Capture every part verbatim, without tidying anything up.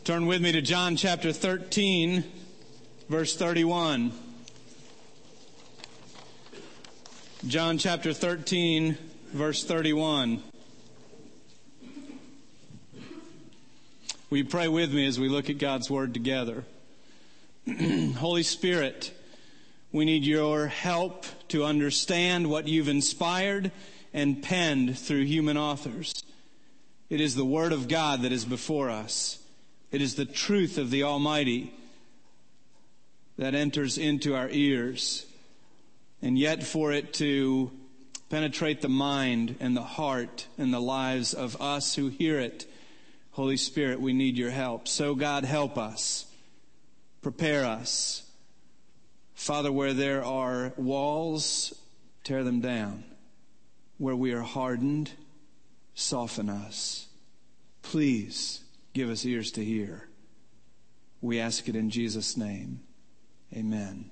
Turn with me to John chapter thirteen, verse thirty-one. John chapter thirteen, verse thirty-one. Will you pray with me as we look at God's Word together? Holy Spirit, we need your help to understand what you've inspired and penned through human authors. It is the Word of God that is before us. It is the truth of the Almighty that enters into our ears. And yet for it to penetrate the mind and the heart and the lives of us who hear it, Holy Spirit, we need your help. So God, help us. Prepare us. Father, where there are walls, tear them down. Where we are hardened, soften us. Please give us ears to hear. We ask it in Jesus' name. Amen.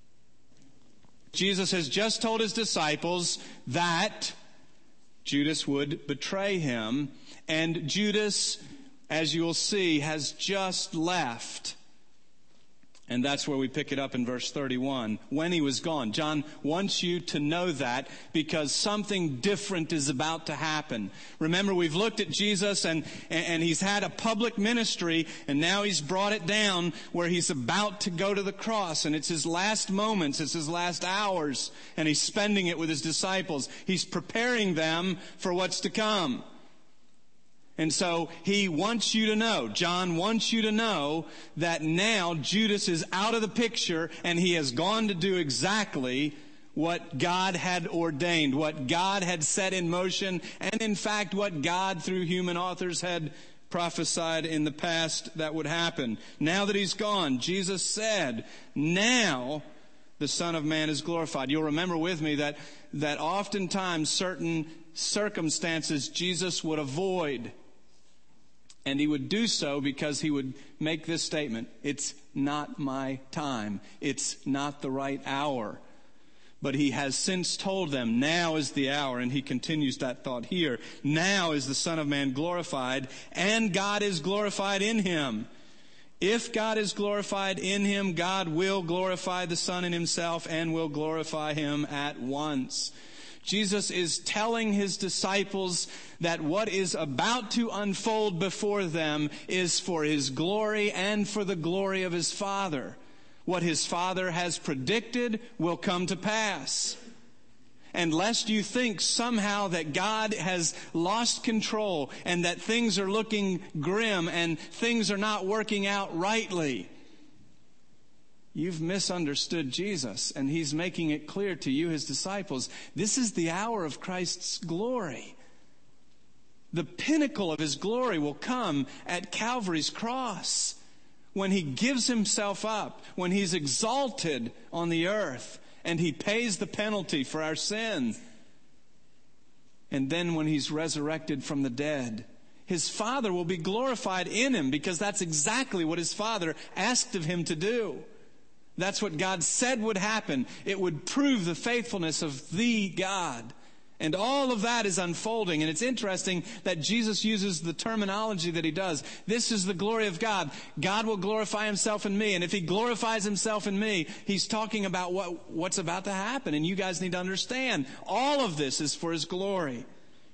Jesus has just told his disciples that Judas would betray him. And Judas, as you'll see, has just left. And that's where we pick it up in verse thirty-one. When he was gone. John wants you to know that because something different is about to happen. Remember, we've looked at Jesus and, and he's had a public ministry, and now he's brought it down where he's about to go to the cross. And it's his last moments, it's his last hours, and he's spending it with his disciples. He's preparing them for what's to come. And so he wants you to know, John wants you to know that now Judas is out of the picture and he has gone to do exactly what God had ordained, what God had set in motion, and in fact what God through human authors had prophesied in the past that would happen. Now that he's gone, Jesus said, now the Son of Man is glorified. You'll remember with me that, that oftentimes certain circumstances Jesus would avoid. And he would do so because he would make this statement, it's not my time. It's not the right hour. But he has since told them, now is the hour. And he continues that thought here. Now is the Son of Man glorified, and God is glorified in him. If God is glorified in him, God will glorify the Son in himself and will glorify him at once. Jesus is telling his disciples that what is about to unfold before them is for his glory and for the glory of his Father. What his Father has predicted will come to pass. And lest you think somehow that God has lost control and that things are looking grim and things are not working out rightly, you've misunderstood Jesus, and he's making it clear to you, his disciples, this is the hour of Christ's glory. The pinnacle of his glory will come at Calvary's cross when he gives himself up, when he's exalted on the earth, and he pays the penalty for our sin. And then when he's resurrected from the dead, his Father will be glorified in him because that's exactly what his Father asked of him to do. That's what God said would happen. It would prove the faithfulness of the God. And all of that is unfolding. And it's interesting that Jesus uses the terminology that he does. This is the glory of God. God will glorify himself in me. And if he glorifies himself in me, he's talking about what, what's about to happen. And you guys need to understand, all of this is for his glory.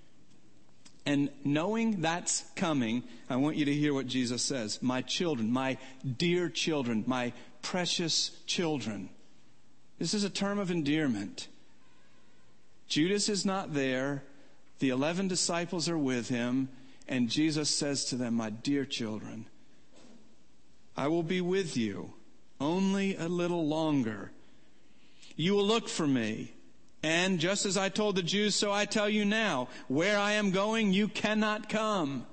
And knowing that's coming, I want you to hear what Jesus says. My children, my dear children, my precious children. This is a term of endearment. Judas is not there. The eleven disciples are with him. And Jesus says to them, my dear children, I will be with you only a little longer. You will look for me. And just as I told the Jews, so I tell you now, where I am going, you cannot come.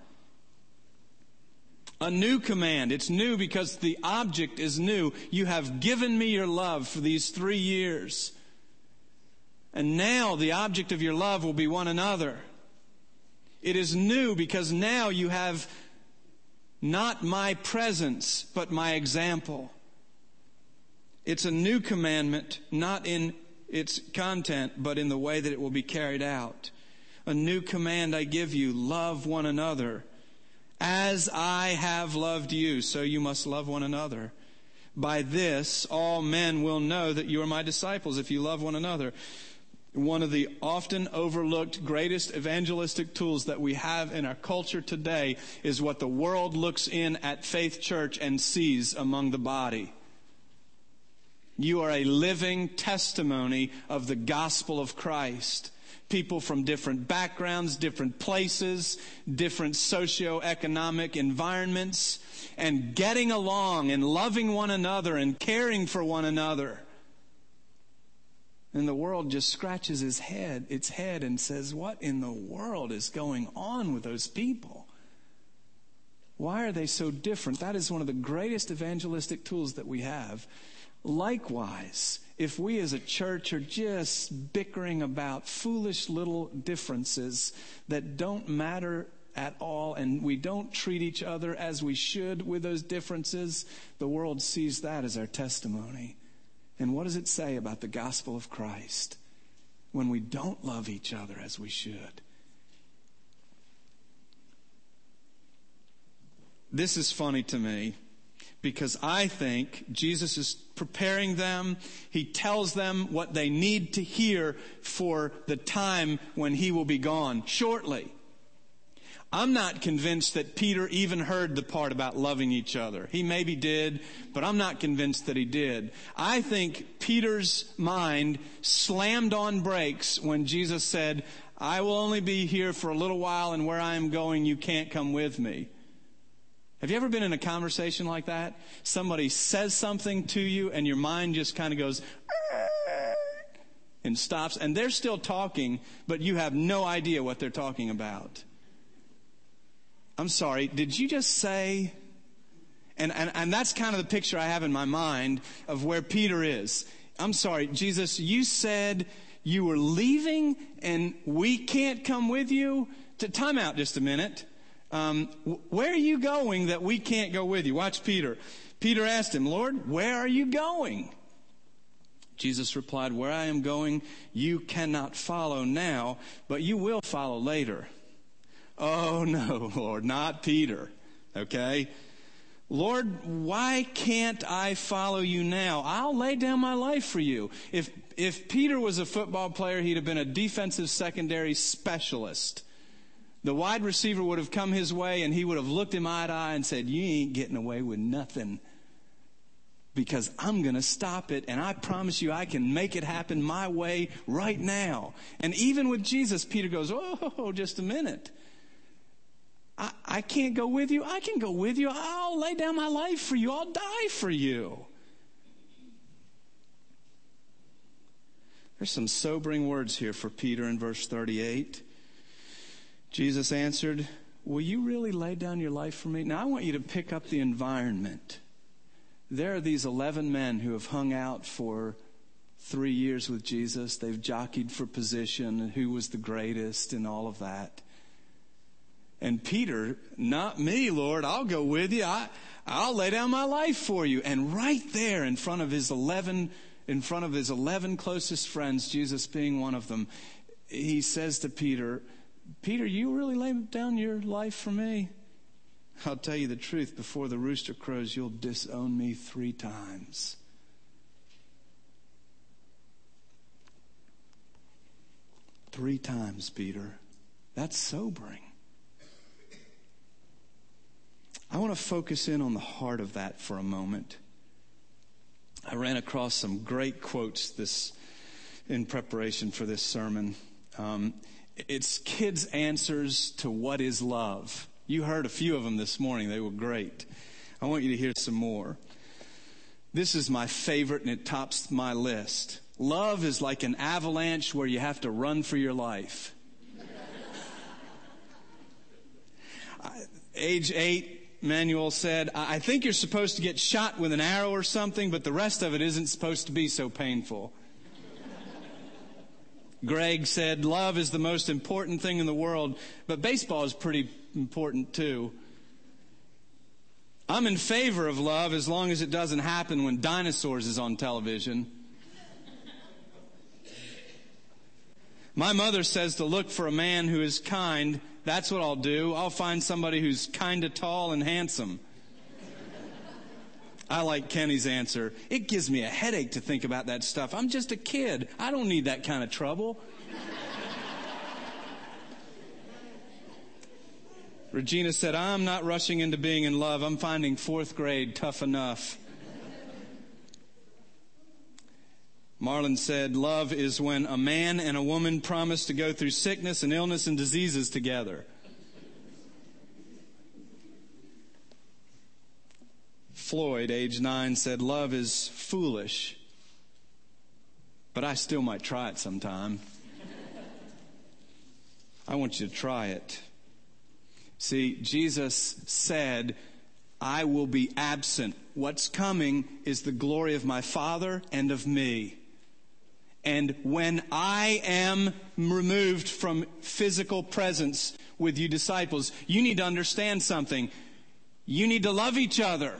A new command. It's new because the object is new. You have given me your love for these three years. And now the object of your love will be one another. It is new because now you have not my presence, but my example. It's a new commandment, not in its content, but in the way that it will be carried out. A new command I give you, love one another. As I have loved you, so you must love one another. By this, all men will know that you are my disciples, if you love one another. One of the often overlooked greatest evangelistic tools that we have in our culture today is what the world looks in at Faith Church and sees among the body. You are a living testimony of the gospel of Christ. People from different backgrounds, different places, different socioeconomic environments, and getting along and loving one another and caring for one another. And the world just scratches his head, its head and says, what in the world is going on with those people? Why are they so different? That is one of the greatest evangelistic tools that we have. Likewise, if we as a church are just bickering about foolish little differences that don't matter at all, and we don't treat each other as we should with those differences, the world sees that as our testimony. And what does it say about the gospel of Christ when we don't love each other as we should? This is funny to me, because I think Jesus is preparing them. He tells them what they need to hear for the time when he will be gone shortly. I'm not convinced that Peter even heard the part about loving each other. He maybe did, but I'm not convinced that he did. I think Peter's mind slammed on brakes when Jesus said, I will only be here for a little while, and where I am going, you can't come with me. Have you ever been in a conversation like that? Somebody says something to you and your mind just kind of goes and stops, and they're still talking, but you have no idea what they're talking about. I'm sorry, did you just say? And, and, and that's kind of the picture I have in my mind of where Peter is. I'm sorry, Jesus, you said you were leaving and we can't come with you? To time out just a minute. Um, where are you going that we can't go with you? Watch Peter. Peter asked him, Lord, where are you going? Jesus replied, where I am going, you cannot follow now, but you will follow later. Oh, no, Lord, not Peter. Okay? Lord, why can't I follow you now? I'll lay down my life for you. If, if Peter was a football player, he'd have been a defensive secondary specialist. The wide receiver would have come his way and he would have looked him eye to eye and said, you ain't getting away with nothing, because I'm going to stop it, and I promise you I can make it happen my way right now. And even with Jesus, Peter goes, oh, just a minute. I, I can't go with you. I can go with you. I'll lay down my life for you. I'll die for you. There's some sobering words here for Peter in verse thirty-eight. Jesus answered, will you really lay down your life for me? Now I want you to pick up the environment. There are these eleven men who have hung out for three years with Jesus. They've jockeyed for position and who was the greatest and all of that. And Peter, not me, Lord, I'll go with you. I, I'll lay down my life for you. And right there in front of his eleven, in front of his eleven closest friends, Jesus being one of them, he says to Peter, Peter, you really lay down your life for me? I'll tell you the truth, before the rooster crows, you'll disown me three times. Three times, Peter. That's sobering. I want to focus in on the heart of that for a moment. I ran across some great quotes this in preparation for this sermon. Um, it's kids' answers to what is love. You heard a few of them this morning. They were great. I want you to hear some more. This is my favorite, and it tops my list. Love is like an avalanche where you have to run for your life. Age eight, Manuel said, I think you're supposed to get shot with an arrow or something, but the rest of it isn't supposed to be so painful. Greg said, love is the most important thing in the world, but baseball is pretty important too. I'm in favor of love as long as it doesn't happen when Dinosaurs is on television. My mother says to look for a man who is kind, That's what I'll do. I'll find somebody who's kind of tall and handsome. I like Kenny's answer. It gives me a headache to think about that stuff. I'm just a kid. I don't need that kind of trouble. Regina said, I'm not rushing into being in love. I'm finding fourth grade tough enough. Marlon said, love is when a man and a woman promise to go through sickness and illness and diseases together. Floyd, age nine, said, love is foolish, but I still might try it sometime. I want you to try it. See, Jesus said, I will be absent. What's coming is the glory of my Father and of me. And when I am removed from physical presence with you disciples, you need to understand something. You need to love each other.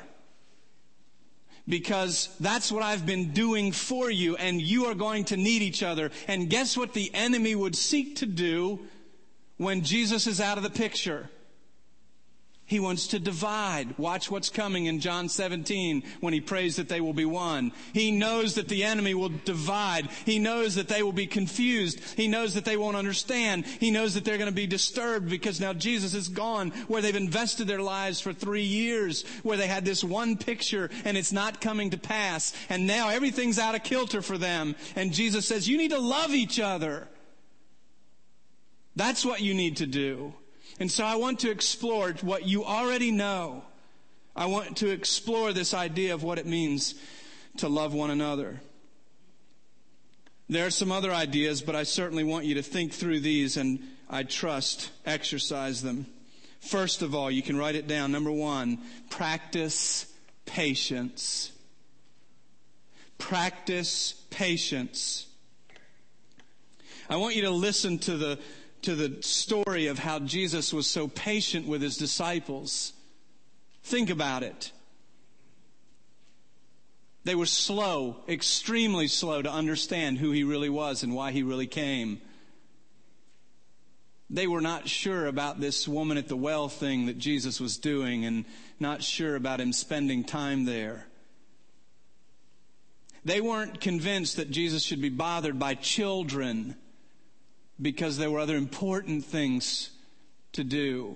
Because that's what I've been doing for you, and you are going to need each other. And guess what the enemy would seek to do when Jesus is out of the picture? He wants to divide. Watch what's coming in John seventeen when he prays that they will be one. He knows that the enemy will divide. He knows that they will be confused. He knows that they won't understand. He knows that they're going to be disturbed because now Jesus is gone, where they've invested their lives for three years, where they had this one picture and it's not coming to pass. And now everything's out of kilter for them. And Jesus says, you need to love each other. That's what you need to do. And so I want to explore what you already know. I want to explore this idea of what it means to love one another. There are some other ideas, but I certainly want you to think through these and I trust exercise them. First of all, you can write it down. Number one, practice patience. Practice patience. I want you to listen to the to the story of how Jesus was so patient with his disciples. Think about it. They were slow, extremely slow to understand who he really was and why he really came. They were not sure about this woman at the well thing that Jesus was doing and not sure about him spending time there. They weren't convinced that Jesus should be bothered by children because there were other important things to do.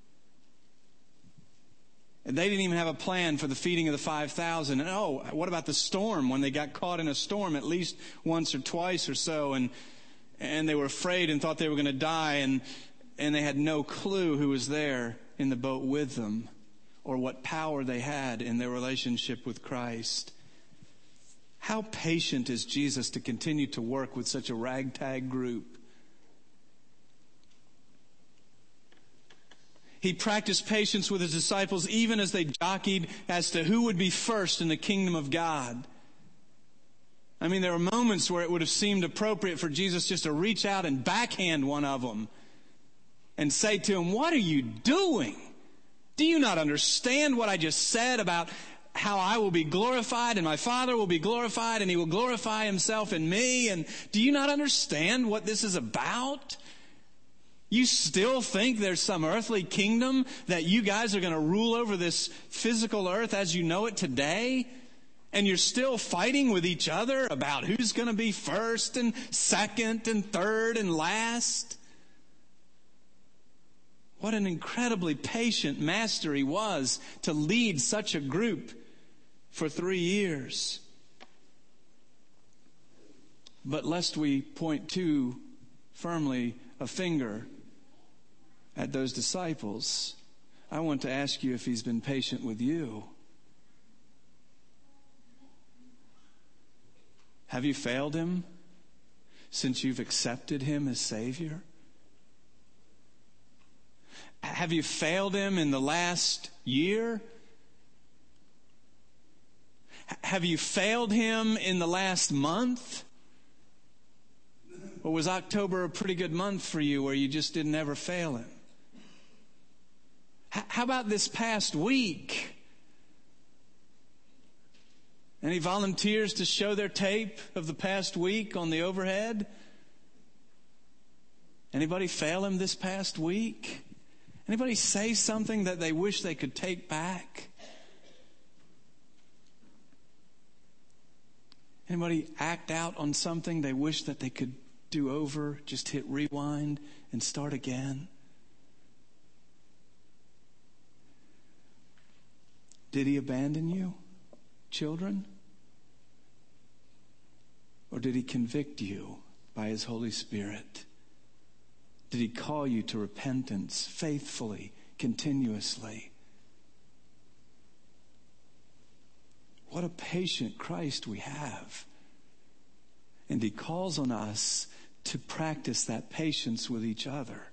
And they didn't even have a plan for the feeding of the five thousand. And oh, what about the storm? When they got caught in a storm at least once or twice or so, and and they were afraid and thought they were going to die, and and they had no clue who was there in the boat with them or what power they had in their relationship with Christ. How patient is Jesus to continue to work with such a ragtag group? He practiced patience with his disciples even as they jockeyed as to who would be first in the kingdom of God. I mean, there were moments where it would have seemed appropriate for Jesus just to reach out and backhand one of them and say to him, what are you doing? Do you not understand what I just said about how I will be glorified and my Father will be glorified and he will glorify himself in me? And do you not understand what this is about? You still think there's some earthly kingdom that you guys are going to rule over this physical earth as you know it today? And you're still fighting with each other about who's going to be first and second and third and last? What an incredibly patient master he was to lead such a group for three years. But lest we point too firmly a finger at those disciples, I want to ask you if he's been patient with you. Have you failed him since you've accepted him as Savior? Have you failed him in the last year? Have you failed him in the last month? Or was October a pretty good month for you where you just didn't ever fail him? How about this past week? Any volunteers to show their tape of the past week on the overhead? Anybody fail him this past week? Anybody say something that they wish they could take back? Anybody act out on something they wish that they could do over, just hit rewind and start again? Did he abandon you, children? Or did he convict you by his Holy Spirit? Did he call you to repentance faithfully, continuously? What a patient Christ we have. And he calls on us to practice that patience with each other.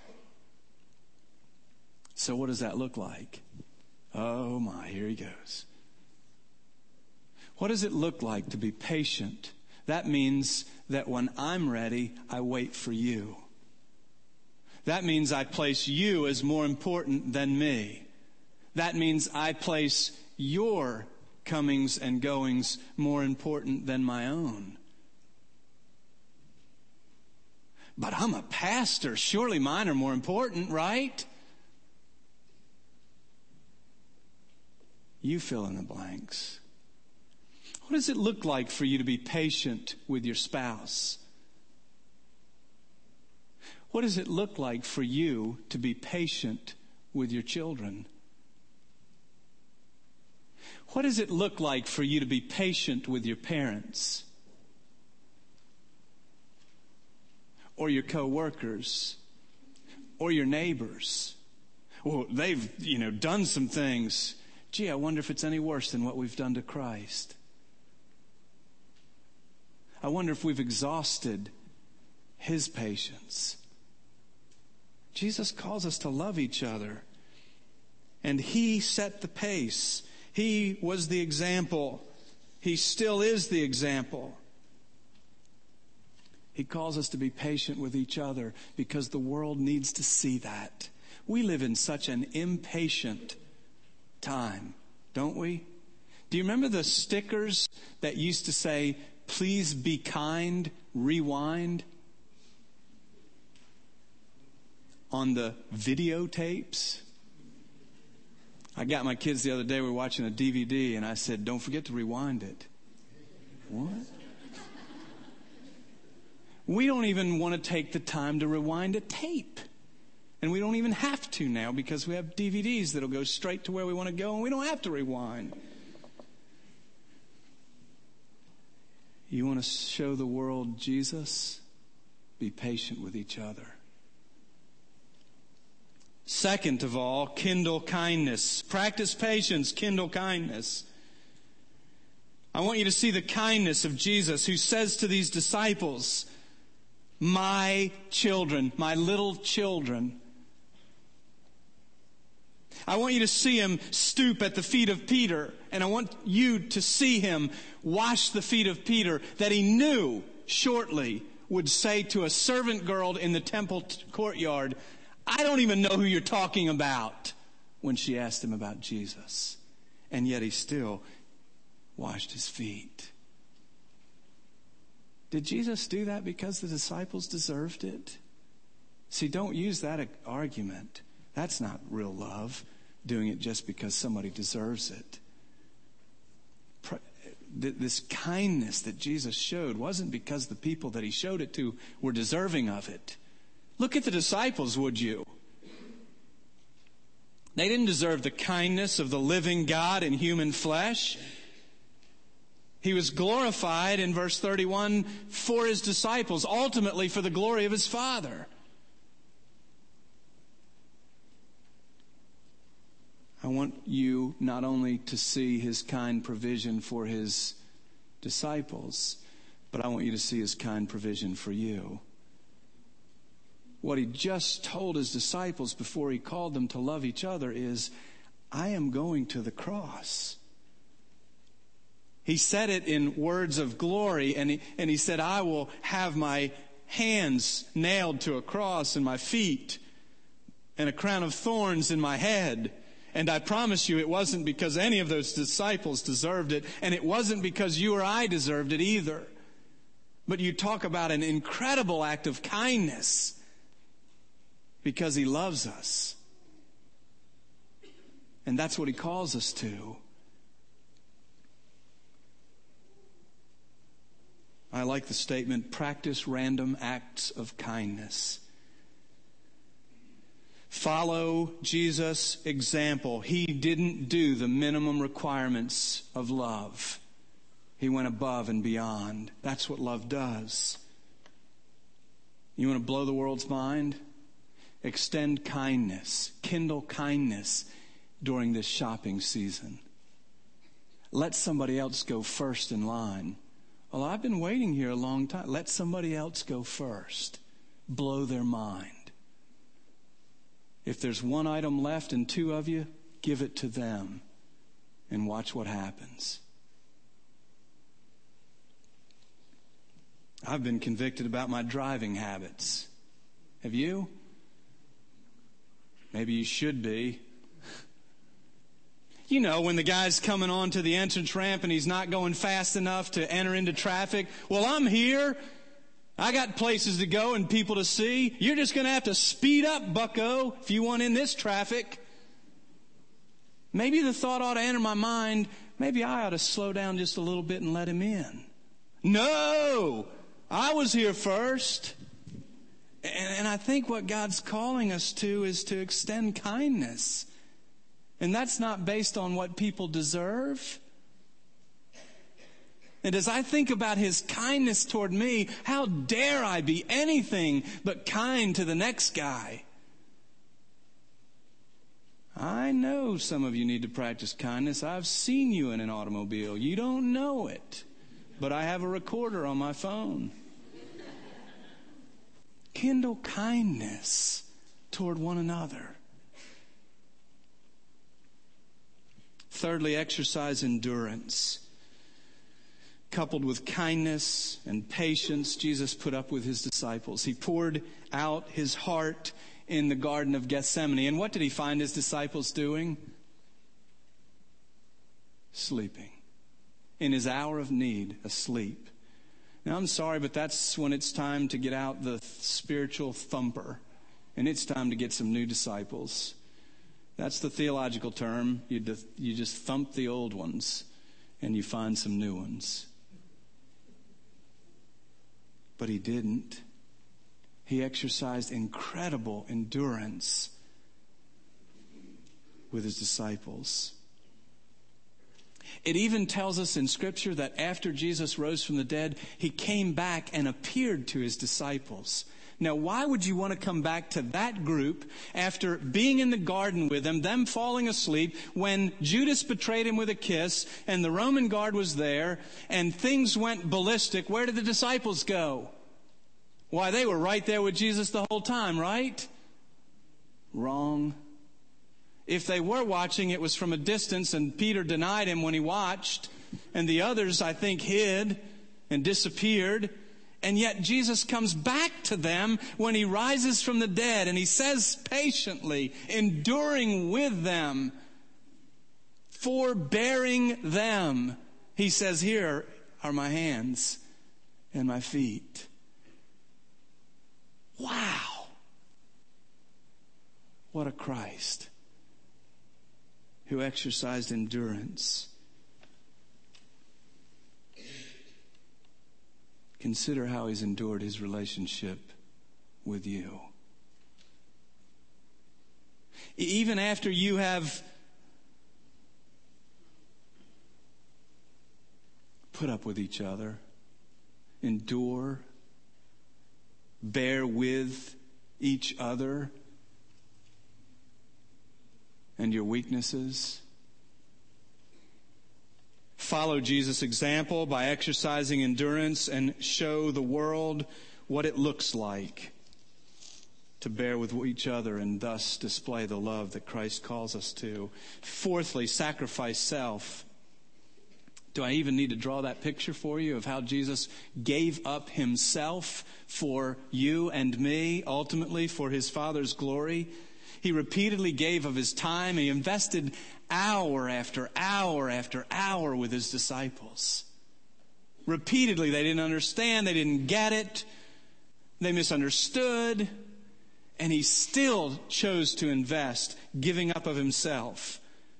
So what does that look like? Oh my, here he goes. What does it look like to be patient? That means that when I'm ready, I wait for you. That means I place you as more important than me. That means I place your comings and goings more important than my own. But I'm a pastor. Surely mine are more important, right? You fill in the blanks. What does it look like for you to be patient with your spouse? What does it look like for you to be patient with your children? What does it look like for you to be patient with your parents? Or your co-workers? Or your neighbors? Well, they've, you know, done some things. Gee, I wonder if it's any worse than what we've done to Christ. I wonder if we've exhausted his patience. Jesus calls us to love each other. And he set the pace. He was the example. He still is the example. He calls us to be patient with each other because the world needs to see that. We live in such an impatient time, don't we? Do you remember the stickers that used to say, "Please be kind, rewind"? On the videotapes? I got my kids the other day, we were watching a D V D, and I said, "Don't forget to rewind it." What? We don't even want to take the time to rewind a tape. And we don't even have to now because we have D V Ds that'll go straight to where we want to go and we don't have to rewind. You want to show the world Jesus? Be patient with each other. Second of all, kindle kindness. Practice patience, kindle kindness. I want you to see the kindness of Jesus who says to these disciples, "My children, my little children." I want you to see him stoop at the feet of Peter, and I want you to see him wash the feet of Peter that he knew shortly would say to a servant girl in the temple t- courtyard, "I don't even know who you're talking about," when she asked him about Jesus. And yet he still washed his feet. Did Jesus do that because the disciples deserved it? See, don't use that argument. That's not real love, doing it just because somebody deserves it. This kindness that Jesus showed wasn't because the people that he showed it to were deserving of it. Look at the disciples, would you? They didn't deserve the kindness of the living God in human flesh. He was glorified in verse thirty-one for his disciples, ultimately for the glory of his Father. I want you not only to see his kind provision for his disciples, but I want you to see his kind provision for you. What he just told his disciples before he called them to love each other is, "I am going to the cross." He said it in words of glory, and he, and he said, "I will have my hands nailed to a cross and my feet and a crown of thorns in my head." And I promise you, it wasn't because any of those disciples deserved it, and it wasn't because you or I deserved it either. But you talk about an incredible act of kindness. because he loves us. And that's what he calls us to. I like the statement, practice random acts of kindness. Follow Jesus' example. He didn't do the minimum requirements of love. He went above and beyond. That's what love does. You want to blow the world's mind? Extend kindness. Kindle kindness during this shopping season. Let somebody else go first in line. Well, I've been waiting here a long time. Let somebody else go first. Blow their mind. If there's one item left and two of you, give it to them and watch what happens. I've been convicted about my driving habits. Have you? Maybe you should be. You know, when the guy's coming onto the entrance ramp and he's not going fast enough to enter into traffic. Well, I'm here. I got places to go and people to see. You're just going to have to speed up, bucko, if you want in this traffic. Maybe the thought ought to enter my mind, maybe I ought to slow down just a little bit and let him in. No! I was here first. And, and I think what God's calling us to is to extend kindness. And that's not based on what people deserve. And as I think about his kindness toward me, how dare I be anything but kind to the next guy? I know some of you need to practice kindness. I've seen you in an automobile. You don't know it. But I have a recorder on my phone. Kindle kindness toward one another. Thirdly, exercise endurance. Coupled with kindness and patience, Jesus put up with his disciples. He poured out his heart in the Garden of Gethsemane. And what did he find his disciples doing? Sleeping. In his hour of need, asleep. Now, I'm sorry, but that's when it's time to get out the spiritual thumper. And it's time to get some new disciples. That's the theological term. You, de- you just thump the old ones and you find some new ones. But he didn't. He exercised incredible endurance with his disciples. It even tells us in Scripture that after Jesus rose from the dead, he came back and appeared to his disciples. Now, why would you want to come back to that group after being in the garden with them, them falling asleep, when Judas betrayed him with a kiss and the Roman guard was there and things went ballistic? Where did the disciples go? Why, they were right there with Jesus the whole time, right? Wrong. If they were watching, it was from a distance, and Peter denied him when he watched, and the others, I think, hid and disappeared. And yet Jesus comes back to them when he rises from the dead, and he says patiently, enduring with them, forbearing them. He says, here are my hands and my feet. Wow. What a Christ who exercised endurance. Consider how he's endured his relationship with you. Even after you have put up with each other, endure, bear with each other and your weaknesses. Follow Jesus' example by exercising endurance and show the world what it looks like to bear with each other and thus display the love that Christ calls us to. Fourthly, sacrifice self. Do I even need to draw that picture for you of how Jesus gave up himself for you and me, ultimately for his Father's glory? He repeatedly gave of his time. He invested hour after hour after hour with his disciples. Repeatedly, they didn't understand. They didn't get it. They misunderstood. And he still chose to invest, giving up of himself.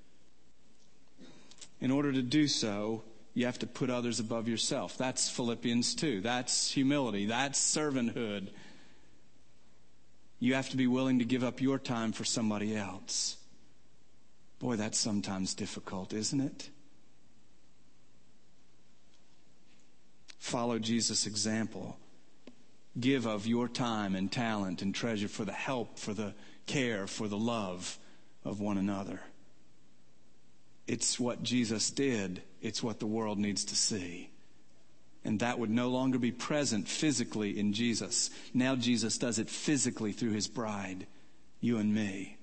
In order to do so, you have to put others above yourself. That's Philippians two. That's humility. That's servanthood. You have to be willing to give up your time for somebody else. Boy, that's sometimes difficult, isn't it? Follow Jesus' example. Give of your time and talent and treasure for the help, for the care, for the love of one another. It's what Jesus did. It's what the world needs to see. And that would no longer be present physically in Jesus. Now Jesus does it physically through his bride, you and me.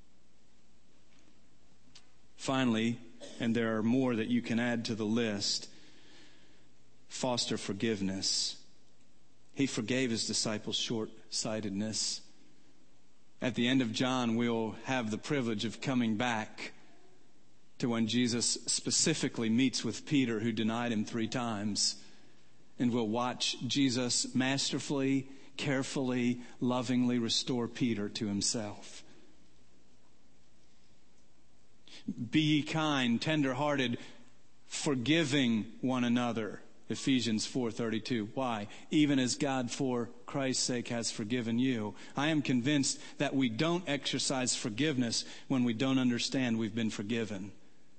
Finally, and there are more that you can add to the list, foster forgiveness. He forgave his disciples' short-sightedness. At the end of John, we'll have the privilege of coming back to when Jesus specifically meets with Peter, who denied him three times. And we'll watch Jesus masterfully, carefully, lovingly restore Peter to himself. Be ye kind, tender-hearted, forgiving one another. Ephesians four thirty-two. Why? Even as God for Christ's sake has forgiven you. I am convinced that we don't exercise forgiveness when we don't understand we've been forgiven.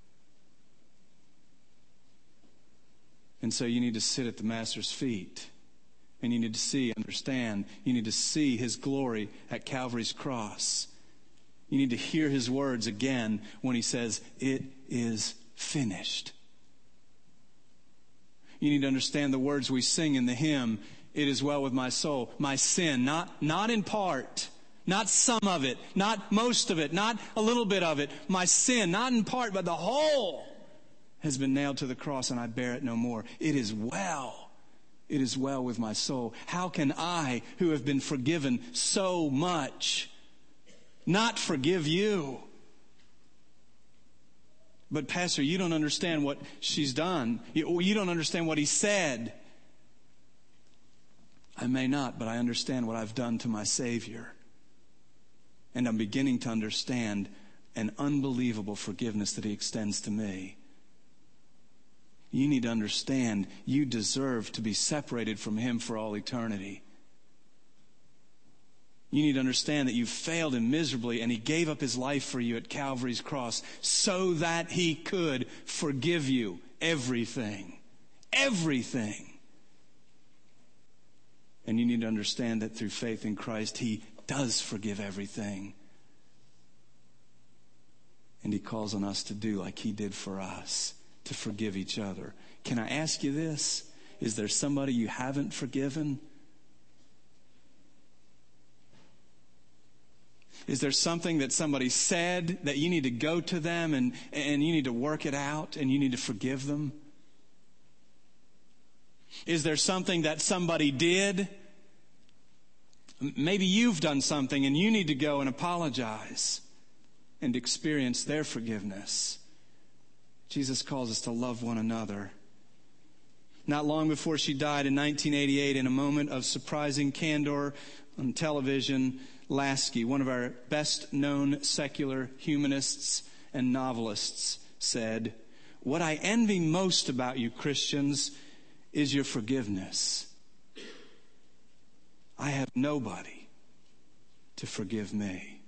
And so you need to sit at the Master's feet. And you need to see, understand. You need to see his glory at Calvary's cross. You need to hear his words again when he says, "It is finished." You need to understand the words we sing in the hymn, "It is well with my soul." My sin, not, not in part, not some of it, not most of it, not a little bit of it. My sin, not in part, but the whole, has been nailed to the cross, and I bear it no more. It is well. It is well with my soul. How can I, who have been forgiven so much, not forgive you? But Pastor, you don't understand what she's done. You, you don't understand what he said. I may not, but I understand what I've done to my Savior. And I'm beginning to understand an unbelievable forgiveness that he extends to me. You need to understand you deserve to be separated from him for all eternity. You need to understand that you failed him miserably, and he gave up his life for you at Calvary's cross so that he could forgive you everything. Everything. And you need to understand that through faith in Christ, he does forgive everything. And he calls on us to do like he did for us, to forgive each other. Can I ask you this? Is there somebody you haven't forgiven? Is there something that somebody said that you need to go to them and, and you need to work it out and you need to forgive them? Is there something that somebody did? Maybe you've done something and you need to go and apologize and experience their forgiveness. Jesus calls us to love one another. Not long before she died in nineteen eighty-eight, in a moment of surprising candor on television, Lasky, one of our best-known secular humanists and novelists, said, "What I envy most about you Christians is your forgiveness. I have nobody to forgive me."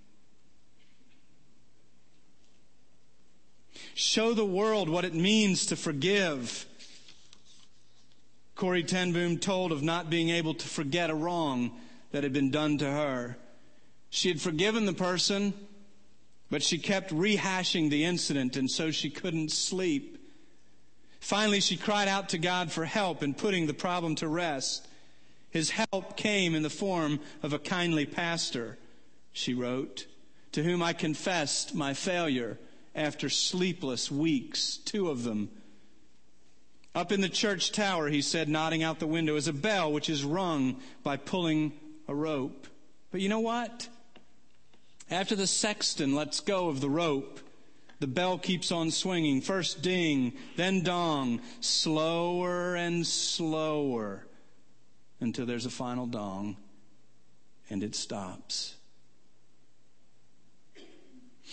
Show the world what it means to forgive. Corrie ten Boom told of not being able to forget a wrong that had been done to her. She had forgiven the person, but she kept rehashing the incident, and so she couldn't sleep. Finally, she cried out to God for help in putting the problem to rest. His help came in the form of a kindly pastor, she wrote, to whom I confessed my failure after sleepless weeks, two of them. Up in the church tower, he said, nodding out the window, is a bell which is rung by pulling a rope. But you know what? After the sexton lets go of the rope, the bell keeps on swinging. First ding, then dong, slower and slower, until there's a final dong, and it stops.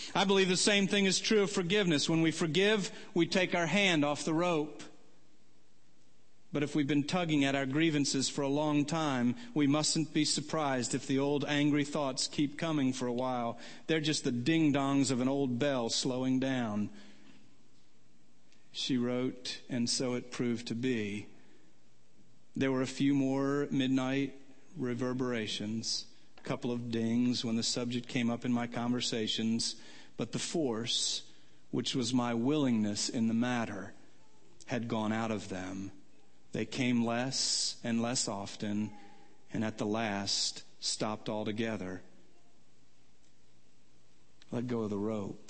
I believe the same thing is true of forgiveness. When we forgive, we take our hand off the rope. But if we've been tugging at our grievances for a long time, we mustn't be surprised if the old angry thoughts keep coming for a while. They're just the ding-dongs of an old bell slowing down. She wrote, and so it proved to be. There were a few more midnight reverberations, a couple of dings when the subject came up in my conversations, but the force, which was my willingness in the matter, had gone out of them. They came less and less often, and at the last stopped altogether. Let go of the rope.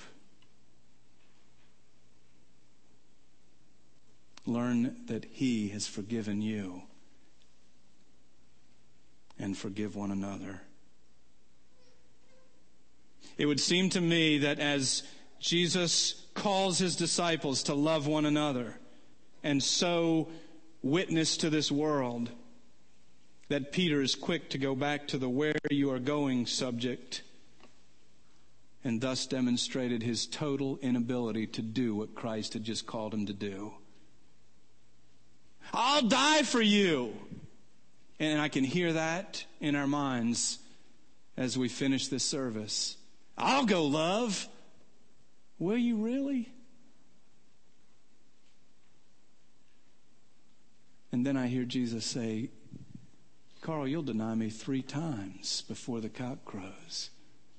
Learn that He has forgiven you, and forgive one another. It would seem to me that as Jesus calls His disciples to love one another and so witness to this world, that Peter is quick to go back to the where you are going subject, and thus demonstrated his total inability to do what Christ had just called him to do. I'll die for you. And I can hear that in our minds as we finish this service. I'll go, love. Will you really? And then I hear Jesus say, Carl, you'll deny me three times before the cock crows.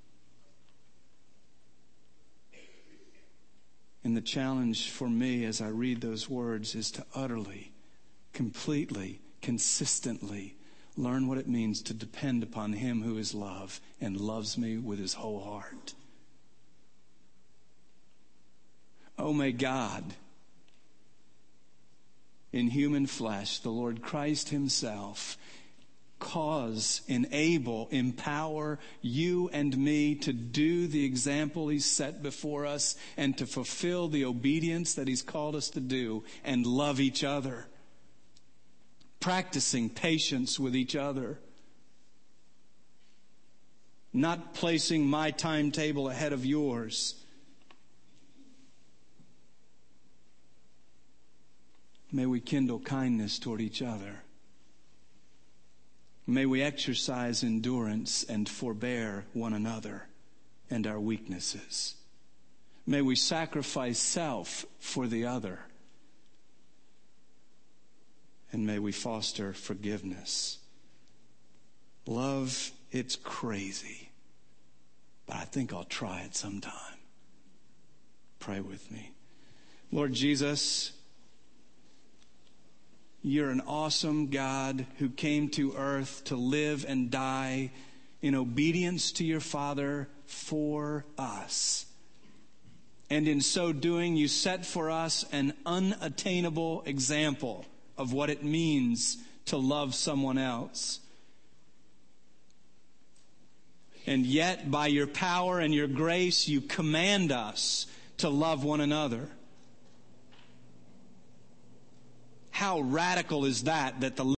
And the challenge for me as I read those words is to utterly, completely, consistently learn what it means to depend upon Him who is love and loves me with His whole heart. Oh, may God, in human flesh, the Lord Christ Himself, cause, enable, empower you and me to do the example He's set before us and to fulfill the obedience that He's called us to do and love each other. Practicing patience with each other. Not placing my timetable ahead of yours. May we kindle kindness toward each other. May we exercise endurance and forbear one another and our weaknesses. May we sacrifice self for the other. And may we foster forgiveness. Love, it's crazy, but I think I'll try it sometime. Pray with me. Lord Jesus, You're an awesome God who came to earth to live and die in obedience to your Father for us. And in so doing, You set for us an unattainable example of what it means to love someone else. And yet, by Your power and Your grace, You command us to love one another. How radical is that, that the